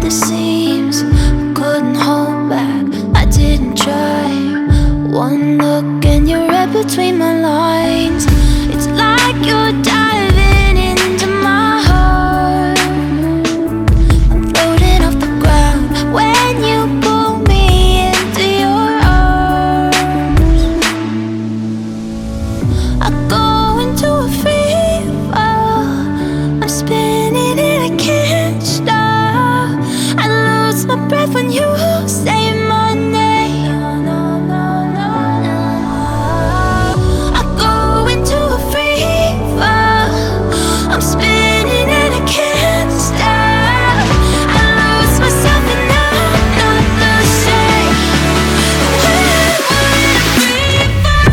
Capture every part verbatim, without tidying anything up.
the seams, I couldn't hold back, I didn't try. One look and you're right between my lines. It's like you're diving into my heart. I'm floating off the ground when you pull me into your arms. I go into a free fall, I'm spinning and I can't stop. I lose my breath when you say my name. I go into a free fall, I'm spinning and I can't stop. I lose myself and I'm not the same. When would a free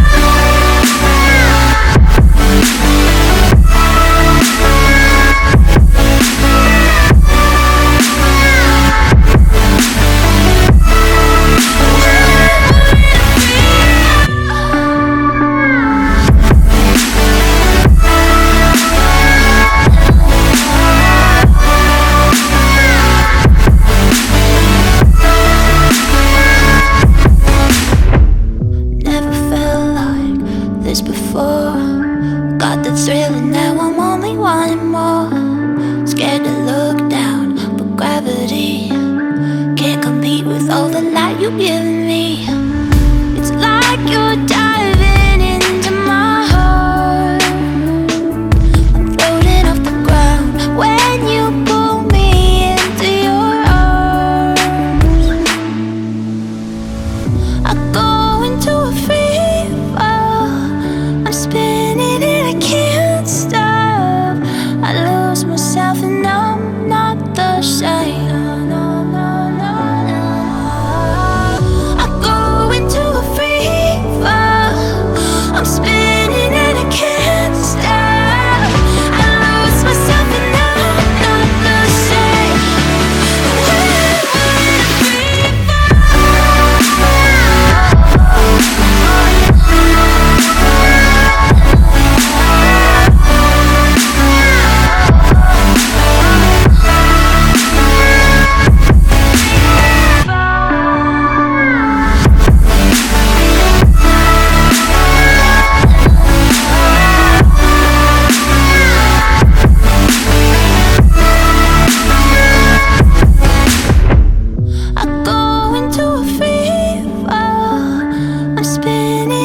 Never felt like this before. Got the thrill and now I'm only wanting more. Scared to look down, but gravity can't compete with all the light you've given me. It's like you're diving into my heart. I'm floating off the ground when you pull me into your arms. I go into a free fall, I'm spinning and I can't stop. I lose myself and I'm not the same. I go into a free fall, I'm spinning and I can't stop. I lose myself and I'm not the same. When would a free I go into a free fall, I'm spinning